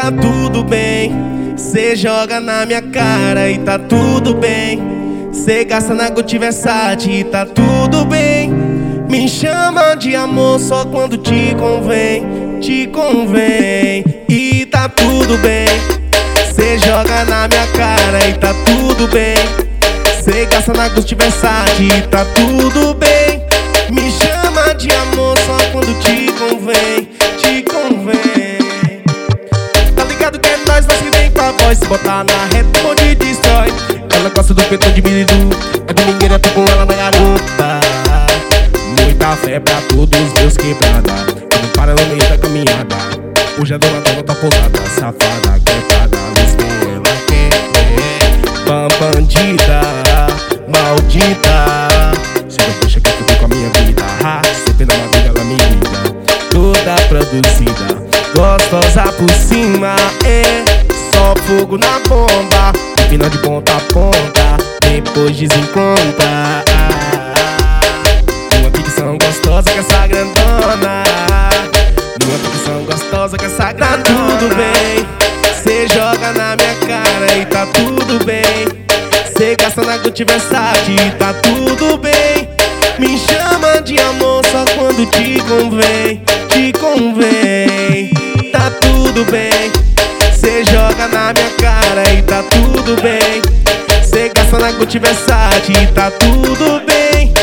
tá tudo bem. Cê joga na minha cara e tá tudo bem. Cê gasta na Gucci Versace e tá tudo bem. Me chama de amor só quando te convém, te convém. E tá tudo bem. Cê joga na minha cara e tá tudo bem. Cê gasta na Gucci Versace e tá tudo bem. Me chama de amor só quando te convém, te convém. Tá ligado que é nós que vem com a voz. Se botar na reta, o bonde destrói. Ela gosta do peitão de milho, é domingueira, tô com ela na garota. Muita fé pra todos os meus quebrada. Eu não para no meio da caminhada. Hoje a dona tá pousada, safada, quebrada, luz que ela quer. Bandida, maldita. Se não deixa que tudo com a minha vida. Sempre na vida ela me liga. Toda produzida, gostosa por cima. É só fogo na bomba. Final de ponta a ponta, depois desencontra. Uma ficção gostosa que essa grandona. Uma ficção gostosa que essa grandona. Tá tudo bem. Cê joga na minha cara e tá tudo bem. Cê gasta na Gucci Versace e tá tudo bem. Me chama de amor só quando te convém, te convém. Tá tudo bem. Cê joga na minha cara e tá tudo bem. Cê gasta na Gucci Versace e tá tudo bem.